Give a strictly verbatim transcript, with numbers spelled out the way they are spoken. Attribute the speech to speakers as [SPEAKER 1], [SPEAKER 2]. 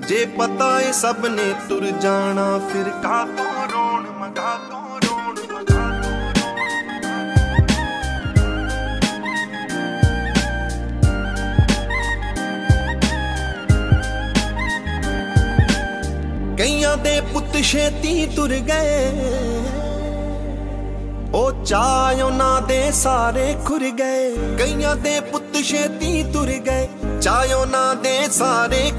[SPEAKER 1] जे पता है सब ने तुर जाना फिर का तो रोण मगा तो रोण मगा कईयां दे पुत छेती तुर गए ओ चाय उन्हां दे सारे खुर गए कईयां दे पुत छेती तुर गए चाय उन्हां दे सारे